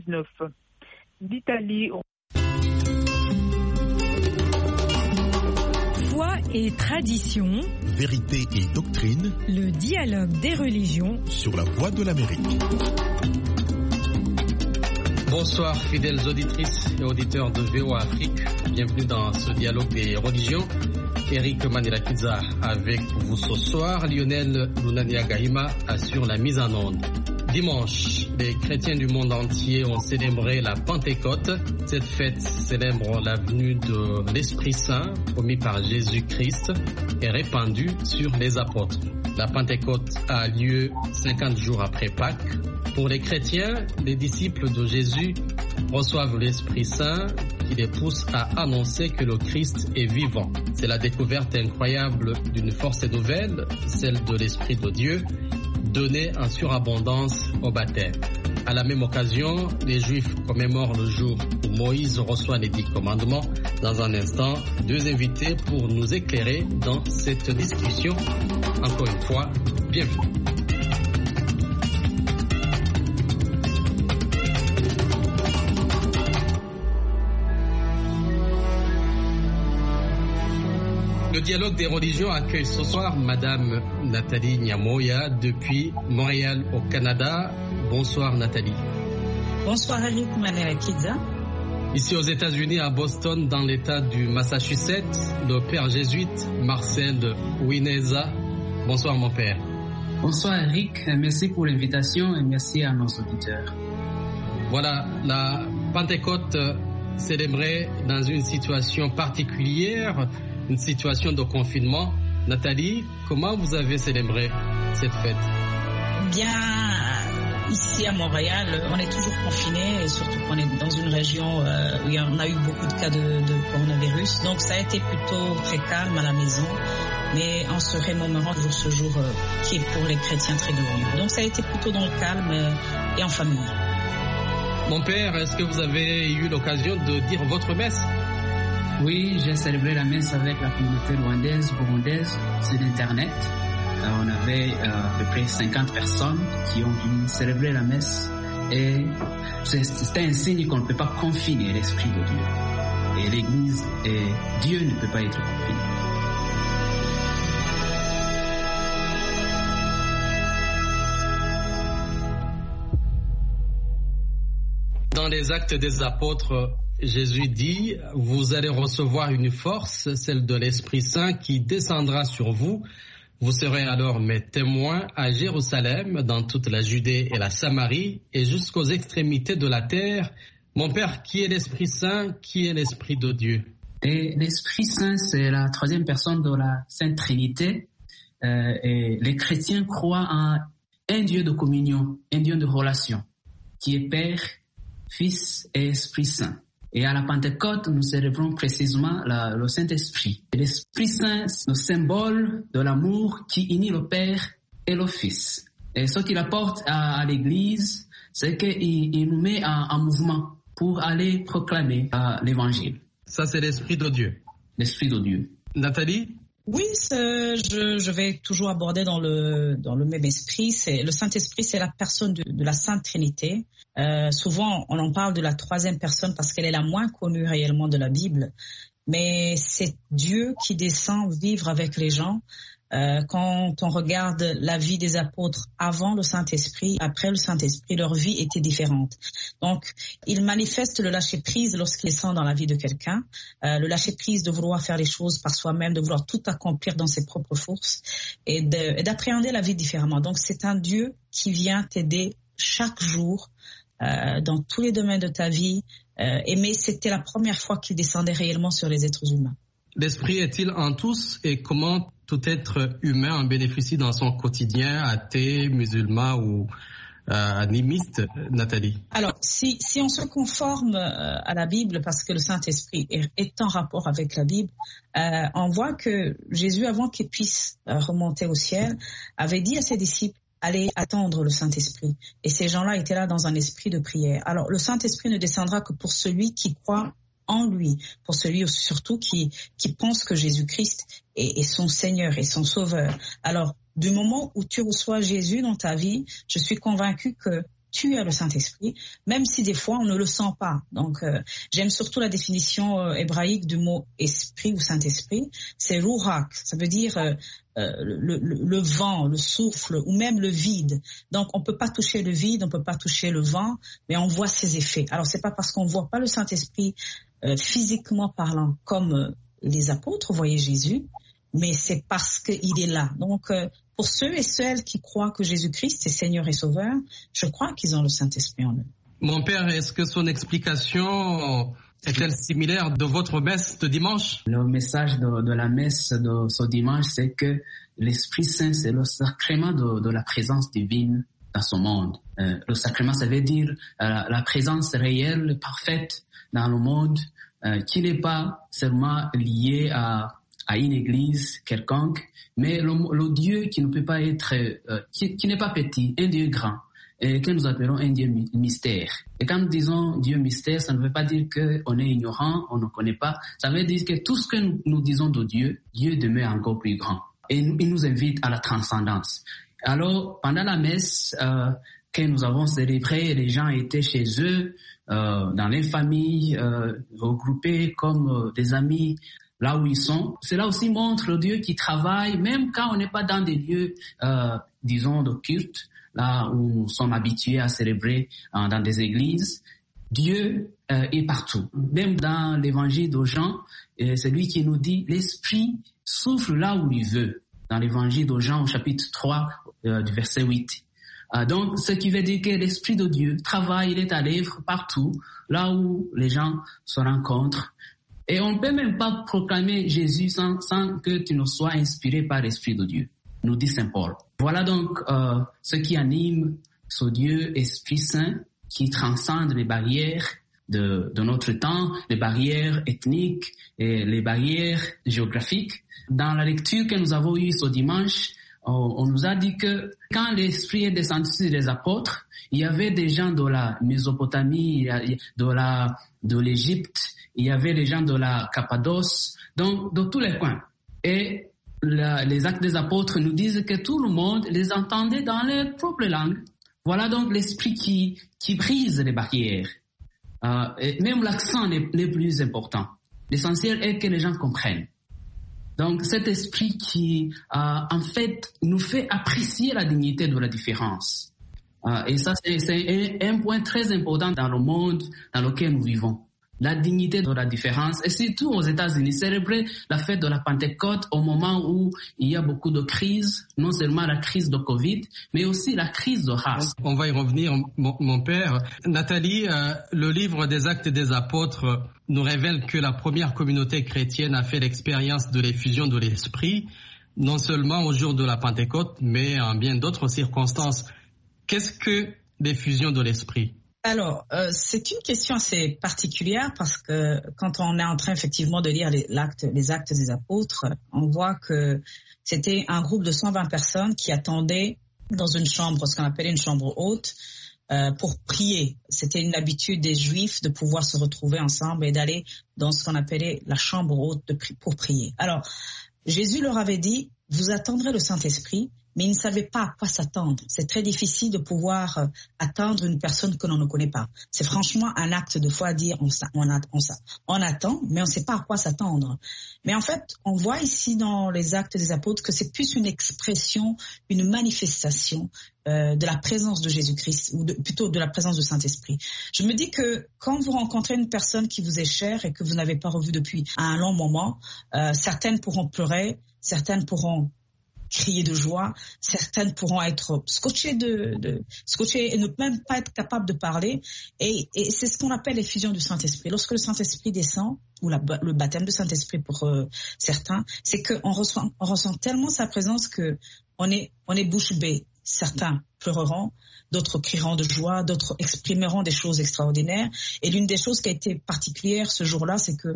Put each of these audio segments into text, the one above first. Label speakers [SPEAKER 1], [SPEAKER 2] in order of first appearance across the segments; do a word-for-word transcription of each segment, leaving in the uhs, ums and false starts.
[SPEAKER 1] dix-neuf. D'Italie.
[SPEAKER 2] Foi et tradition,
[SPEAKER 3] vérité et doctrine,
[SPEAKER 2] le dialogue des religions
[SPEAKER 3] sur la Voix de l'Amérique.
[SPEAKER 4] Bonsoir fidèles auditrices et auditeurs de V O A Afrique, bienvenue dans ce dialogue des religions. Eric Manirakiza avec vous ce soir, Lionel Lunania Gahima assure la mise en onde. Dimanche, les chrétiens du monde entier ont célébré la Pentecôte. Cette fête célèbre la venue de l'Esprit Saint promis par Jésus-Christ et répandu sur les apôtres. La Pentecôte a lieu cinquante jours après Pâques. Pour les chrétiens, les disciples de Jésus reçoivent l'Esprit Saint qui les pousse à annoncer que le Christ est vivant. C'est la découverte incroyable d'une force nouvelle, celle de l'Esprit de Dieu, donnée en surabondance au baptême. À la même occasion, les Juifs commémorent le jour où Moïse reçoit les dix commandements. Dans un instant, deux invités pour nous éclairer dans cette discussion. Encore une fois, bienvenue. Le dialogue des religions accueille ce soir Madame Nathalie Nyamoya depuis Montréal au Canada. Bonsoir Nathalie.
[SPEAKER 5] Bonsoir Eric Manirakiza.
[SPEAKER 4] Ici aux États-Unis, à Boston, dans l'État du Massachusetts, le père jésuite Marcel Wineza. Bonsoir mon père.
[SPEAKER 6] Bonsoir Eric, merci pour l'invitation et merci à nos auditeurs.
[SPEAKER 4] Voilà, la Pentecôte célébrée dans une situation particulière, une situation de confinement. Nathalie, comment vous avez célébré cette fête?
[SPEAKER 5] Bien, ici à Montréal, on est toujours confinés et surtout qu'on est dans une région euh, où on a eu beaucoup de cas de, de coronavirus. Donc ça a été plutôt très calme à la maison, mais en se remémorant toujours ce jour euh, qui est pour les chrétiens très glorieux. Donc ça a été plutôt dans le calme euh, et en famille.
[SPEAKER 4] Mon père, est-ce que vous avez eu l'occasion de dire votre messe?
[SPEAKER 6] Oui, j'ai célébré la messe avec la communauté rwandaise, burundaise sur Internet. Euh, on avait euh, à peu près cinquante personnes qui ont venu célébrer la messe et c'était un signe qu'on ne peut pas confiner l'Esprit de Dieu. Et l'Église et Dieu ne peut pas être confiné.
[SPEAKER 4] Dans les Actes des Apôtres, Jésus dit, vous allez recevoir une force, celle de l'Esprit Saint qui descendra sur vous. Vous serez alors mes témoins à Jérusalem, dans toute la Judée et la Samarie et jusqu'aux extrémités de la terre. Mon Père, qui est l'Esprit Saint? Qui est l'Esprit de Dieu?
[SPEAKER 6] Et l'Esprit Saint, c'est la troisième personne de la Sainte Trinité. Euh, et les chrétiens croient en un Dieu de communion, un Dieu de relation, qui est Père, Fils et Esprit Saint. Et à la Pentecôte, nous célébrons précisément la, le Saint-Esprit. Et l'Esprit Saint, c'est le symbole de l'amour qui unit le Père et le Fils. Et ce qu'il apporte à, à l'Église, c'est qu'il il nous met en, en mouvement pour aller proclamer uh, l'Évangile.
[SPEAKER 4] Ça, c'est l'Esprit de Dieu.
[SPEAKER 6] L'Esprit de Dieu.
[SPEAKER 4] Nathalie?
[SPEAKER 5] Oui, je, je vais toujours aborder dans le, dans le même esprit. C'est, le Saint-Esprit, c'est la personne de, de la Sainte Trinité. Euh, souvent, on en parle de la troisième personne parce qu'elle est la moins connue réellement de la Bible. Mais c'est Dieu qui descend vivre avec les gens. Euh, quand on regarde la vie des apôtres avant le Saint-Esprit, après le Saint-Esprit, leur vie était différente. Donc, il manifeste le lâcher-prise lorsqu'il descend dans la vie de quelqu'un, euh, le lâcher-prise de vouloir faire les choses par soi-même, de vouloir tout accomplir dans ses propres forces et, de, et d'appréhender la vie différemment. Donc, c'est un Dieu qui vient t'aider chaque jour euh, dans tous les domaines de ta vie. Euh, et mais c'était la première fois qu'il descendait réellement sur les êtres humains.
[SPEAKER 4] L'Esprit est-il en tous et comment tout être humain en bénéficie dans son quotidien, athée, musulman ou euh, animiste, Nathalie?
[SPEAKER 5] Alors, si, si on se conforme euh, à la Bible, parce que le Saint-Esprit est, est en rapport avec la Bible, euh, on voit que Jésus, avant qu'il puisse euh, remonter au ciel, avait dit à ses disciples, allez attendre le Saint-Esprit. Et ces gens-là étaient là dans un esprit de prière. Alors, le Saint-Esprit ne descendra que pour celui qui croit en lui, pour celui surtout qui, qui pense que Jésus-Christ est, est son Seigneur et son Sauveur. Alors, du moment où tu reçois Jésus dans ta vie, je suis convaincue que tu es le Saint-Esprit, même si des fois on ne le sent pas. Donc euh, j'aime surtout la définition euh, hébraïque du mot esprit ou Saint-Esprit, c'est ruach, ça veut dire euh, euh, le, le, le vent, le souffle ou même le vide. Donc on peut pas toucher le vide, on peut pas toucher le vent, mais on voit ses effets. Alors c'est pas parce qu'on voit pas le Saint-Esprit euh, physiquement parlant comme euh, les apôtres voyaient Jésus, mais c'est parce qu'il est là. Donc, euh, pour ceux et celles qui croient que Jésus-Christ est Seigneur et Sauveur, je crois qu'ils ont le Saint-Esprit en eux.
[SPEAKER 4] Mon père, est-ce que son explication est-elle similaire de votre messe de dimanche?
[SPEAKER 6] Le message de, de la messe de ce dimanche, c'est que l'Esprit Saint, c'est le sacrement de, de la présence divine dans ce monde. Euh, le sacrement, ça veut dire euh, la présence réelle, parfaite dans le monde, euh, qui n'est pas seulement liée à à une église quelconque, mais le, le Dieu qui ne peut pas être, euh, qui, qui n'est pas petit, un Dieu grand, et que nous appelons un Dieu mystère. Et quand nous disons Dieu mystère, ça ne veut pas dire qu'on est ignorant, on ne connaît pas, ça veut dire que tout ce que nous, nous disons de Dieu, Dieu demeure encore plus grand. Et il nous invite à la transcendance. Alors, pendant la messe euh, que nous avons célébrée, les gens étaient chez eux, euh, dans les familles, euh, regroupés comme euh, des amis, là où ils sont. Cela aussi montre le Dieu qui travaille, même quand on n'est pas dans des lieux, euh, disons, de culte, là où nous sommes habitués à célébrer euh, dans des églises. Dieu euh, est partout. Même dans l'évangile de Jean, euh, c'est lui qui nous dit, l'Esprit souffle là où il veut. Dans l'évangile de Jean, au chapitre trois, euh, du verset huit. Euh, donc, ce qui veut dire que l'Esprit de Dieu travaille, il est à l'œuvre partout, là où les gens se rencontrent. Et on ne peut même pas proclamer Jésus sans, sans que tu ne sois inspiré par l'Esprit de Dieu, nous dit Saint Paul. Voilà donc euh, ce qui anime ce Dieu Esprit Saint qui transcende les barrières de, de notre temps, les barrières ethniques et les barrières géographiques. Dans la lecture que nous avons eue ce dimanche, on, on nous a dit que quand l'Esprit est descendu sur les apôtres, il y avait des gens de la Mésopotamie, de la, de l'Égypte, il y avait des gens de la Cappadoce, donc de tous les coins. Et la, les actes des apôtres nous disent que tout le monde les entendait dans leur propre langue. Voilà donc l'esprit qui, qui brise les barrières. Euh, et même l'accent n'est, n'est plus important. L'essentiel est que les gens comprennent. Donc cet esprit qui, euh, en fait, nous fait apprécier la dignité de la différence. Euh, et ça, c'est, c'est un, un point très important dans le monde dans lequel nous vivons. La dignité de la différence, et surtout aux États-Unis, célébrer la fête de la Pentecôte au moment où il y a beaucoup de crises, non seulement la crise de Covid, mais aussi la crise de race.
[SPEAKER 4] On va y revenir, mon, mon père. Nathalie, euh, le livre des Actes des Apôtres nous révèle que la première communauté chrétienne a fait l'expérience de l'effusion de l'Esprit, non seulement au jour de la Pentecôte, mais en bien d'autres circonstances. Qu'est-ce que l'effusion de l'Esprit ?
[SPEAKER 5] Alors, euh, c'est une question assez particulière parce que quand on est en train effectivement de lire les, l'acte, les actes des apôtres, on voit que c'était un groupe de cent vingt personnes qui attendaient dans une chambre, ce qu'on appelait une chambre haute, euh, pour prier. C'était une habitude des Juifs de pouvoir se retrouver ensemble et d'aller dans ce qu'on appelait la chambre haute de pri- pour prier. Alors, Jésus leur avait dit, vous attendrez le Saint-Esprit, mais ils ne savaient pas à quoi s'attendre. C'est très difficile de pouvoir euh, attendre une personne que l'on ne connaît pas. C'est franchement un acte de foi à dire on, on, on, on attend, mais on ne sait pas à quoi s'attendre. Mais en fait, on voit ici dans les actes des apôtres que c'est plus une expression, une manifestation euh, de la présence de Jésus-Christ, ou de, plutôt de la présence du Saint-Esprit. Je me dis que quand vous rencontrez une personne qui vous est chère et que vous n'avez pas revue depuis un long moment, euh, certaines pourront pleurer, certaines pourront crier de joie, certaines pourront être scotchées de, de scotchées et ne même pas être capables de parler. Et, et c'est ce qu'on appelle l'effusion du Saint-Esprit. Lorsque le Saint-Esprit descend, ou la, le baptême du Saint-Esprit pour euh, certains, c'est qu'on ressent, on ressent tellement sa présence que on est, on est bouche bée. Certains pleureront, d'autres crieront de joie, d'autres exprimeront des choses extraordinaires. Et l'une des choses qui a été particulière ce jour-là, c'est que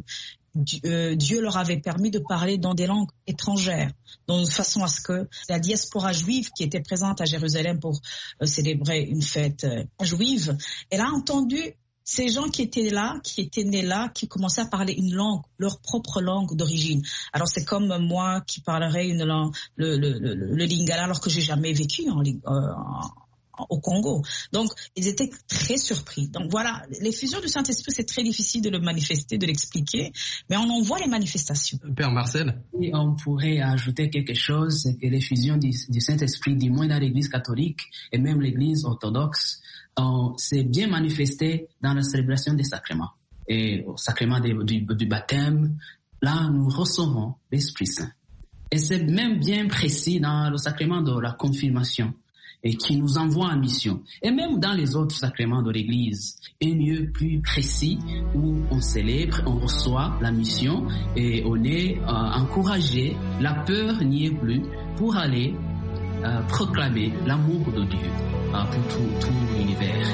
[SPEAKER 5] Dieu leur avait permis de parler dans des langues étrangères, de façon à ce que la diaspora juive qui était présente à Jérusalem pour célébrer une fête juive, elle a entendu ces gens qui étaient là, qui étaient nés là, qui commençaient à parler une langue, leur propre langue d'origine. Alors c'est comme moi qui parlerais une langue, le, le, le, le lingala, alors que j'ai jamais vécu en, en au Congo. Donc, ils étaient très surpris. Donc voilà, l'effusion du Saint-Esprit, c'est très difficile de le manifester, de l'expliquer, mais on en voit les manifestations.
[SPEAKER 4] Père Marcel?
[SPEAKER 6] Et on pourrait ajouter quelque chose, c'est que l'effusion du, du Saint-Esprit, du moins dans l'Église catholique et même l'Église orthodoxe, s'est bien manifesté dans la célébration des sacrements. Et au sacrement du, du, du baptême, là, nous recevons l'Esprit Saint. Et c'est même bien précis dans le sacrement de la confirmation, et qui nous envoie en mission. Et même dans les autres sacrements de l'Église, un lieu plus précis où on célèbre, on reçoit la mission et on est euh, encouragé, la peur n'y est plus, pour aller euh, proclamer l'amour de Dieu euh, pour tout, tout l'univers.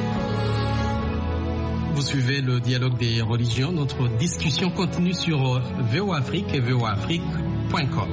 [SPEAKER 4] Vous suivez le dialogue des religions. Notre discussion continue sur V O Afrique et V O Afrique point com.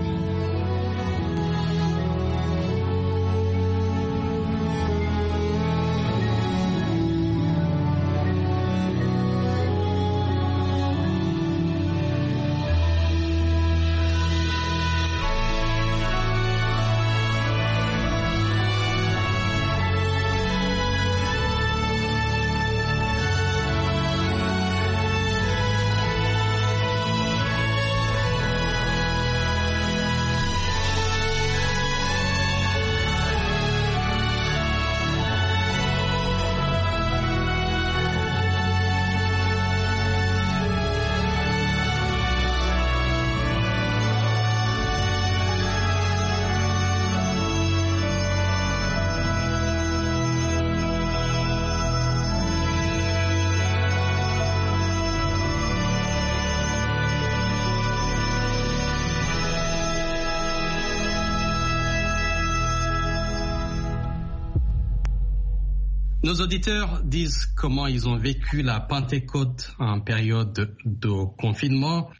[SPEAKER 4] Nos auditeurs disent comment ils ont vécu la Pentecôte en période de confinement.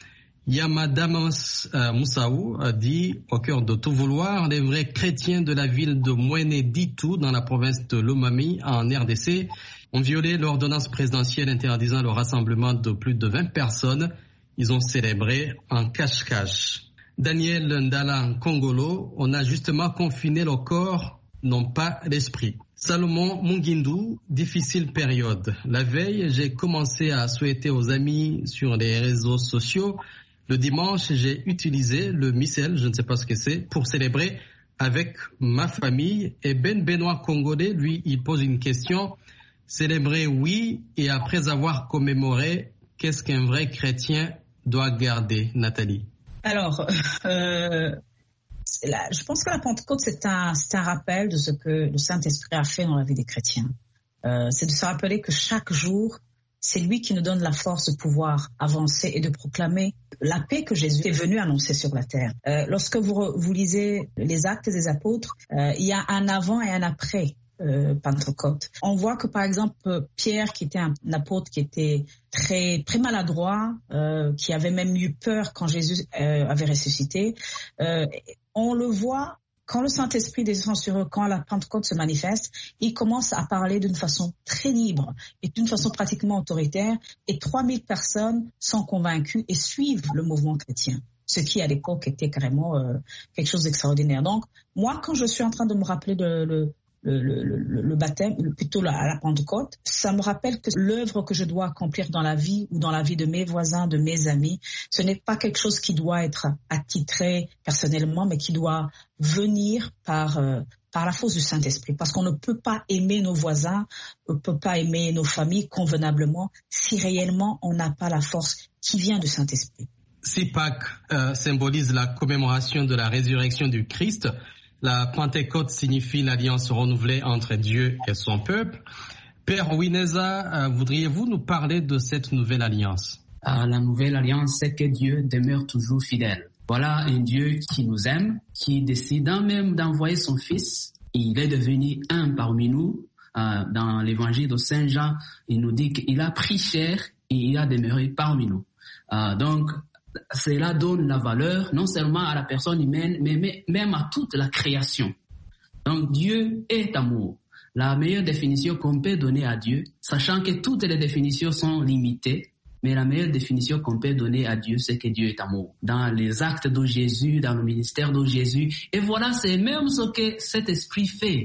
[SPEAKER 4] Yamadamas euh, Moussaou a dit, au cœur de tout vouloir, les vrais chrétiens de la ville de Mouéné-Ditou, dans la province de Lomami, en R D C, ont violé l'ordonnance présidentielle interdisant le rassemblement de plus de vingt personnes. Ils ont célébré en cache-cache. Daniel Ndala Kongolo, on a justement confiné le corps, non pas l'esprit. Salomon Mungindou, difficile période. La veille, j'ai commencé à souhaiter aux amis sur les réseaux sociaux. Le dimanche, j'ai utilisé le missel, je ne sais pas ce que c'est, pour célébrer avec ma famille. Et Ben Benoît Congolais, lui, il pose une question. Célébrer, oui, et après avoir commémoré, qu'est-ce qu'un vrai chrétien doit garder, Nathalie?
[SPEAKER 5] Alors, euh, la, je pense que la Pentecôte, c'est un, c'est un rappel de ce que le Saint-Esprit a fait dans la vie des chrétiens. Euh, c'est de se rappeler que chaque jour, c'est lui qui nous donne la force de pouvoir avancer et de proclamer la paix que Jésus est venu annoncer sur la terre. Euh, lorsque vous, vous lisez les Actes des Apôtres, euh, il y a un avant et un après euh, Pentecôte. On voit que par exemple Pierre, qui était un, un apôtre qui était très très maladroit, euh, qui avait même eu peur quand Jésus euh, avait ressuscité, euh, on le voit. Quand le Saint-Esprit descend sur eux, quand la Pentecôte se manifeste, il commence à parler d'une façon très libre et d'une façon pratiquement autoritaire. Et trois mille personnes sont convaincues et suivent le mouvement chrétien, ce qui à l'époque était carrément euh, quelque chose d'extraordinaire. Donc, moi, quand je suis en train de me rappeler de le, le, le, le, le baptême, plutôt la, la Pentecôte, ça me rappelle que l'œuvre que je dois accomplir dans la vie ou dans la vie de mes voisins, de mes amis, ce n'est pas quelque chose qui doit être attitré personnellement, mais qui doit venir par euh, par la force du Saint-Esprit, parce qu'on ne peut pas aimer nos voisins, on ne peut pas aimer nos familles convenablement si réellement on n'a pas la force qui vient du Saint-Esprit.
[SPEAKER 4] Si Pâques euh, symbolise la commémoration de la résurrection du Christ, la Pentecôte signifie l'alliance renouvelée entre Dieu et son peuple. Père Wineza, euh, voudriez-vous nous parler de cette nouvelle alliance?
[SPEAKER 6] euh, La nouvelle alliance, c'est que Dieu demeure toujours fidèle. Voilà un Dieu qui nous aime, qui décide même d'envoyer son Fils. Il est devenu un parmi nous. Euh, dans l'évangile de Saint Jean, il nous dit qu'il a pris chair et il a demeuré parmi nous. Euh, donc, cela donne la valeur non seulement à la personne humaine, mais, mais même à toute la création. Donc, Dieu est amour. La meilleure définition qu'on peut donner à Dieu, sachant que toutes les définitions sont limitées, mais la meilleure définition qu'on peut donner à Dieu, c'est que Dieu est amour. Dans les actes de Jésus, dans le ministère de Jésus. Et voilà, c'est même ce que cet esprit fait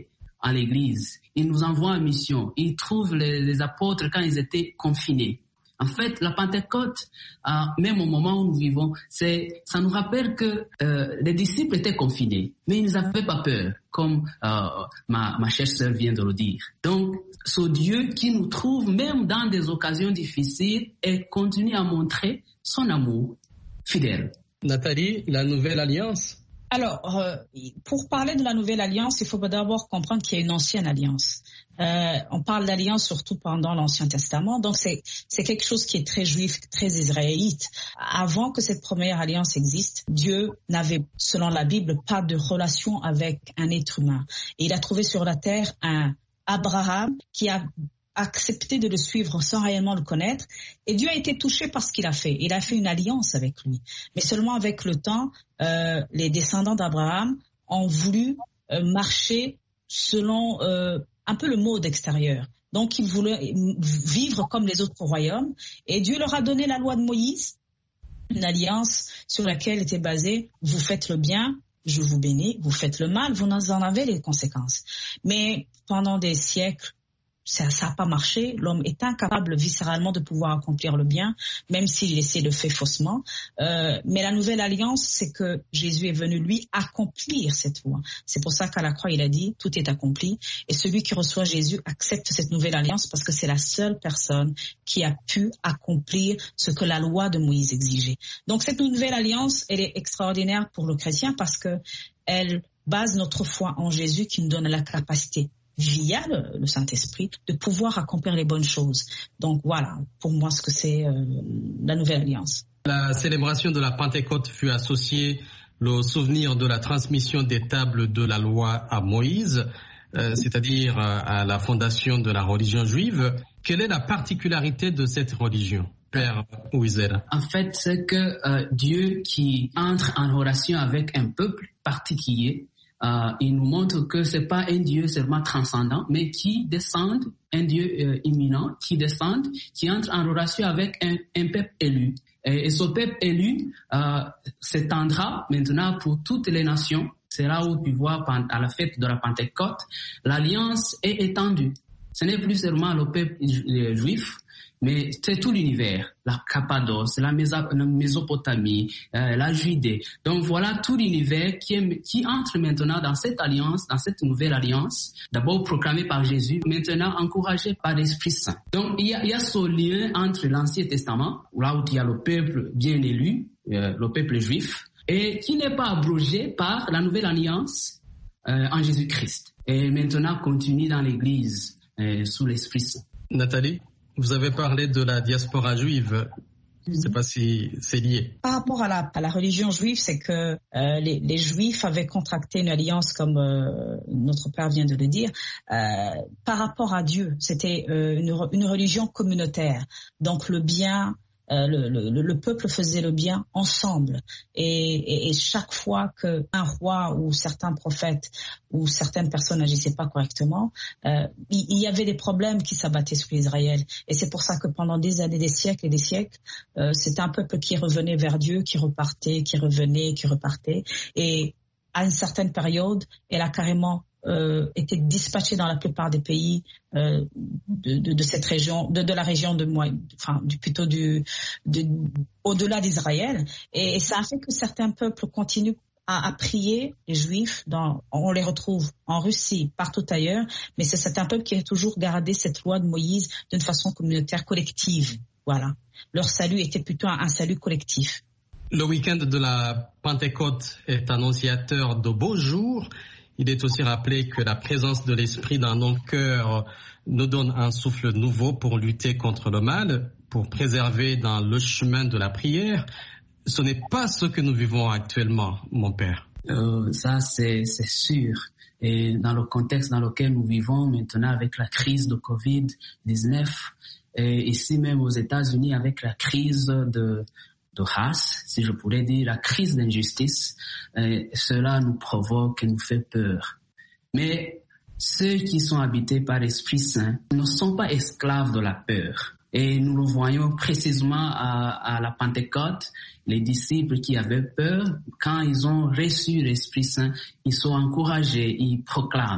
[SPEAKER 6] à l'église. Il nous envoie en mission. Il trouve les, les apôtres quand ils étaient confinés. En fait, la Pentecôte, euh, même au moment où nous vivons, c'est, ça nous rappelle que euh, les disciples étaient confinés, mais ils n'avaient pas peur, comme euh, ma, ma chère sœur vient de le dire. Donc, ce Dieu qui nous trouve même dans des occasions difficiles et continue à montrer son amour fidèle.
[SPEAKER 4] Nathalie, la nouvelle alliance?
[SPEAKER 5] Alors, euh, pour parler de la nouvelle alliance, il faut d'abord comprendre qu'il y a une ancienne alliance. Euh, on parle d'alliance surtout pendant l'Ancien Testament, donc c'est, c'est quelque chose qui est très juif, très israélite. Avant que cette première alliance existe, Dieu n'avait, selon la Bible, pas de relation avec un être humain. Et il a trouvé sur la terre un Abraham qui a accepté de le suivre sans réellement le connaître. Et Dieu a été touché par ce qu'il a fait. Il a fait une alliance avec lui. Mais seulement avec le temps, euh, les descendants d'Abraham ont voulu euh, marcher selon euh, un peu le mode extérieur. Donc, ils voulaient vivre comme les autres royaumes. Et Dieu leur a donné la loi de Moïse, une alliance sur laquelle était basée « Vous faites le bien, je vous bénis. Vous faites le mal, vous en avez les conséquences. » Mais pendant des siècles, ça n'a pas marché. L'homme est incapable viscéralement de pouvoir accomplir le bien, même s'il essaie de le faire faussement. Euh, mais la nouvelle alliance, c'est que Jésus est venu, lui, accomplir cette loi. C'est pour ça qu'à la croix, il a dit, tout est accompli. Et celui qui reçoit Jésus accepte cette nouvelle alliance parce que c'est la seule personne qui a pu accomplir ce que la loi de Moïse exigeait. Donc cette nouvelle alliance, elle est extraordinaire pour le chrétien parce que elle base notre foi en Jésus qui nous donne la capacité via le, le Saint-Esprit, de pouvoir accomplir les bonnes choses. Donc voilà, pour moi, ce que c'est euh, la nouvelle alliance.
[SPEAKER 4] La célébration de la Pentecôte fut associée au souvenir de la transmission des tables de la loi à Moïse, euh, c'est-à-dire à la fondation de la religion juive. Quelle est la particularité de cette religion, Père Ouizel?
[SPEAKER 6] En fait, c'est que euh, Dieu qui entre en relation avec un peuple particulier, Uh, il nous montre que c'est pas un Dieu seulement transcendant, mais qui descend, un Dieu euh, imminent, qui descend, qui entre en relation avec un, un peuple élu. Et, et ce peuple élu euh, s'étendra maintenant pour toutes les nations. C'est là où tu vois à la fête de la Pentecôte, l'alliance est étendue. Ce n'est plus seulement le peuple juif, mais c'est tout l'univers, la Cappadoce, la Mésopotamie, euh, la Judée. Donc voilà tout l'univers qui, est, qui entre maintenant dans cette alliance, dans cette nouvelle alliance, d'abord proclamée par Jésus, maintenant encouragée par l'Esprit Saint. Donc il y a, il y a ce lien entre l'Ancien Testament, là où il y a le peuple bien élu, euh, le peuple juif, et qui n'est pas abrogé par la nouvelle alliance euh, en Jésus-Christ. Et maintenant continue dans l'Église euh, sous l'Esprit Saint.
[SPEAKER 4] Nathalie, vous avez parlé de la diaspora juive. Je ne sais pas si c'est lié.
[SPEAKER 5] Par rapport à la, à la religion juive, c'est que euh, les, les Juifs avaient contracté une alliance, comme euh, notre Père vient de le dire, euh, par rapport à Dieu. C'était euh, une, une religion communautaire. Donc le bien, euh, le, le, le peuple faisait le bien ensemble. Et, et, et chaque fois qu'un roi ou certains prophètes ou certaines personnes n'agissaient pas correctement, euh, il, il y avait des problèmes qui s'abattaient sur Israël. Et c'est pour ça que pendant des années, des siècles et des siècles, euh, c'était un peuple qui revenait vers Dieu, qui repartait, qui revenait, qui repartait. Et à une certaine période, elle a carrément euh, été dispatchée dans la plupart des pays euh, de, de, de cette région, de, de la région de moi, enfin, du, plutôt du, de, au-delà d'Israël. Et, et ça a fait que certains peuples continuent À, à prier, les Juifs, dans, on les retrouve en Russie, partout ailleurs, mais c'est, c'est un peuple qui a toujours gardé cette loi de Moïse d'une façon communautaire, collective. Voilà. Leur salut était plutôt un, un salut collectif.
[SPEAKER 4] Le week-end de la Pentecôte est annonciateur de beaux jours. Il est aussi rappelé que la présence de l'Esprit dans nos cœurs nous donne un souffle nouveau pour lutter contre le mal, pour préserver dans le chemin de la prière. Ce n'est pas ce que nous vivons actuellement, mon père.
[SPEAKER 6] Euh, ça, c'est, c'est sûr. Et dans le contexte dans lequel nous vivons maintenant avec la crise de covid dix-neuf, et ici même aux États-Unis avec la crise de, de race, si je pourrais dire, la crise d'injustice, euh, cela nous provoque et nous fait peur. Mais ceux qui sont habités par l'Esprit Saint ne sont pas esclaves de la peur. Et nous le voyons précisément à, à la Pentecôte, les disciples qui avaient peur, quand ils ont reçu l'Esprit Saint, ils sont encouragés, ils proclament.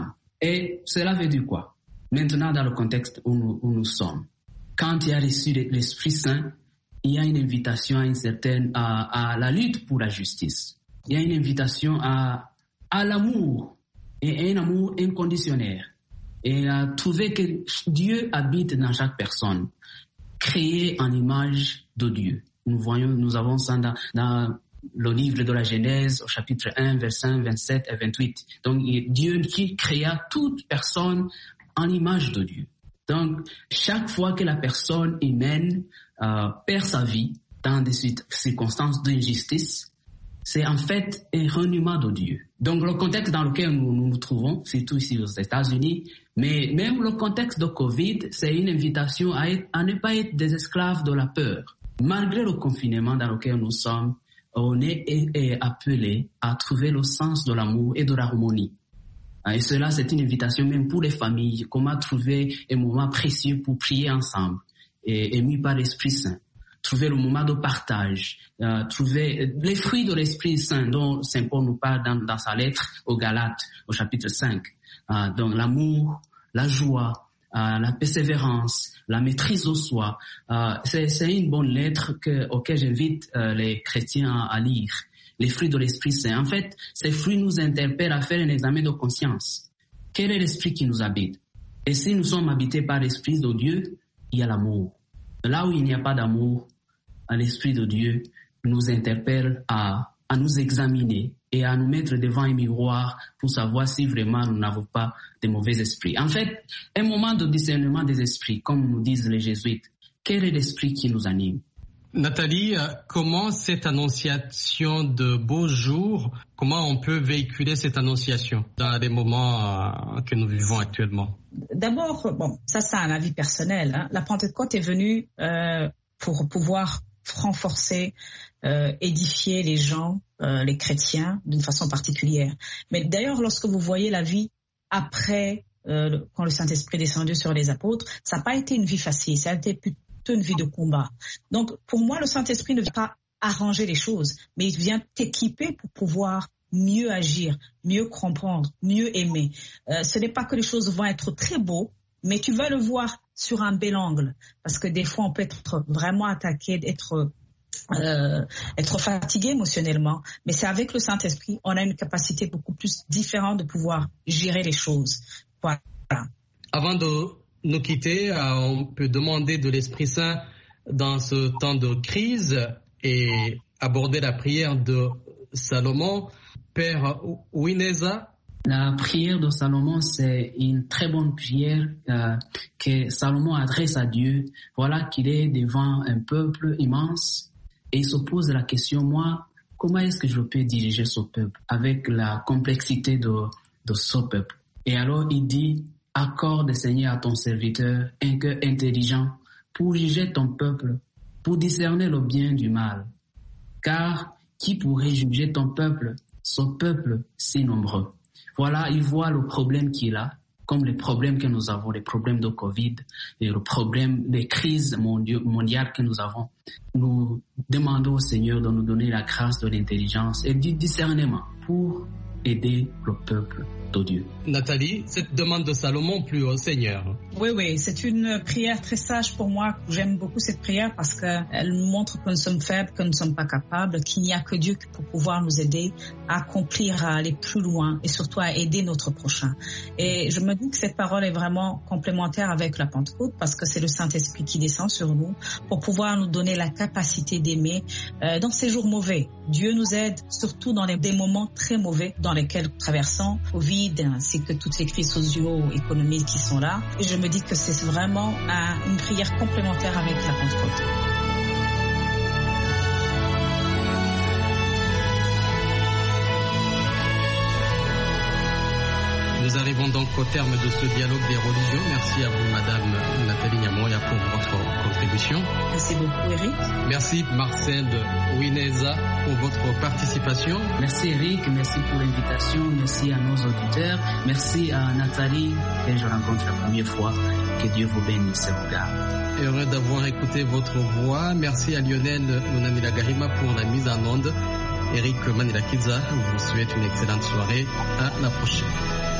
[SPEAKER 6] Et cela veut dire quoi? Maintenant, dans le contexte où nous, où nous sommes, quand il y a reçu l'Esprit Saint, il y a une invitation à, une certaine, à, à la lutte pour la justice. Il y a une invitation à, à l'amour, et un amour inconditionnel. Et à trouver que Dieu habite dans chaque personne, créé en image de Dieu. Nous voyons, nous avons ça dans, dans le livre de la Genèse, au chapitre un, versets vingt-sept et vingt-huit. Donc, Dieu qui créa toute personne en image de Dieu. Donc, chaque fois que la personne humaine euh, perd sa vie dans des circonstances d'injustice, c'est en fait un reniement de Dieu. Donc, le contexte dans lequel nous nous, nous trouvons, surtout ici aux États-Unis, mais même le contexte de Covid, c'est une invitation à, être, à ne pas être des esclaves de la peur. Malgré le confinement dans lequel nous sommes, on est, est, est appelé à trouver le sens de l'amour et de l'harmonie. Et cela, c'est une invitation même pour les familles, comment trouver un moment précieux pour prier ensemble, et ému par l'Esprit Saint. Trouver le moment de partage, euh, trouver les fruits de l'Esprit Saint dont Saint Paul nous parle dans, dans sa lettre aux Galates, au chapitre cinq. Euh, donc l'amour, la joie, euh, la persévérance, la maîtrise de soi. Euh, c'est, c'est une bonne lettre que, auquel j'invite euh, les chrétiens à, à lire. Les fruits de l'Esprit Saint. En fait, ces fruits nous interpellent à faire un examen de conscience. Quel est l'Esprit qui nous habite? Et si nous sommes habités par l'Esprit de Dieu, il y a l'amour. Là où il n'y a pas d'amour, l'Esprit de Dieu nous interpelle à, à nous examiner et à nous mettre devant un miroir pour savoir si vraiment nous n'avons pas de mauvais esprits. En fait, un moment de discernement des esprits, comme nous disent les jésuites, quel est l'esprit qui nous anime?
[SPEAKER 4] Nathalie, comment cette annonciation de beaux jours, comment on peut véhiculer cette annonciation dans les moments que nous vivons actuellement?
[SPEAKER 5] D'abord, bon, ça c'est un avis personnel. Hein. La Pentecôte est venue euh, pour pouvoir renforcer, euh, édifier les gens, euh, les chrétiens, d'une façon particulière. Mais d'ailleurs, lorsque vous voyez la vie après, euh, quand le Saint-Esprit est descendu sur les apôtres, ça n'a pas été une vie facile, ça a été plutôt une vie de combat. Donc, pour moi, le Saint-Esprit ne vient pas arranger les choses, mais il vient t'équiper pour pouvoir mieux agir, mieux comprendre, mieux aimer. Euh, ce n'est pas que les choses vont être très beaux, mais tu vas le voir sur un bel angle, parce que des fois, on peut être vraiment attaqué, être, euh, être fatigué émotionnellement, mais c'est avec le Saint-Esprit, on a une capacité beaucoup plus différente de pouvoir gérer les choses. Voilà.
[SPEAKER 4] Avant de nous quitter, on peut demander de l'Esprit Saint dans ce temps de crise et aborder la prière de Salomon. Père Ouineza.
[SPEAKER 6] La prière de Salomon, c'est une très bonne prière euh, que Salomon adresse à Dieu. Voilà qu'il est devant un peuple immense et il se pose la question, moi, comment est-ce que je peux diriger ce peuple avec la complexité de, de ce peuple? Et alors il dit, accorde, Seigneur, à ton serviteur un cœur intelligent pour juger ton peuple, pour discerner le bien du mal. Car qui pourrait juger ton peuple, ce peuple si nombreux? Voilà, il voit le problème qu'il a, comme les problèmes que nous avons, les problèmes de Covid et le problème des crises mondiales que nous avons. Nous demandons au Seigneur de nous donner la grâce de l'intelligence et du discernement pour aider le peuple de Dieu.
[SPEAKER 4] Nathalie, cette demande de Salomon plus au Seigneur.
[SPEAKER 5] Oui, oui, c'est une prière très sage pour moi. J'aime beaucoup cette prière parce qu'elle nous montre que nous sommes faibles, que nous ne sommes pas capables, qu'il n'y a que Dieu pour pouvoir nous aider à accomplir, à aller plus loin et surtout à aider notre prochain. Et je me dis que cette parole est vraiment complémentaire avec la Pentecôte parce que c'est le Saint-Esprit qui descend sur nous pour pouvoir nous donner la capacité d'aimer euh, dans ces jours mauvais. Dieu nous aide surtout dans les, des moments très mauvais dans lesquels nous traversons, Covid, ainsi que toutes les crises socio-économiques qui sont là. Et je me dis que c'est vraiment un, une prière complémentaire avec la Pentecôte.
[SPEAKER 4] Nous arrivons donc au terme de ce dialogue des religions. Merci à vous, Madame Nathalie Nyamoya, pour votre contribution.
[SPEAKER 5] Merci beaucoup, Eric.
[SPEAKER 4] Merci, Marcel Ouineza, pour votre participation.
[SPEAKER 6] Merci, Eric. Merci pour l'invitation. Merci à nos auditeurs. Merci à Nathalie, que je rencontre la première fois. Que Dieu vous bénisse et vous garde.
[SPEAKER 4] Heureux d'avoir écouté votre voix. Merci à Lionel Lunanila Gahima pour la mise en onde. Eric Manila Kiza vous souhaite une excellente soirée. À la prochaine.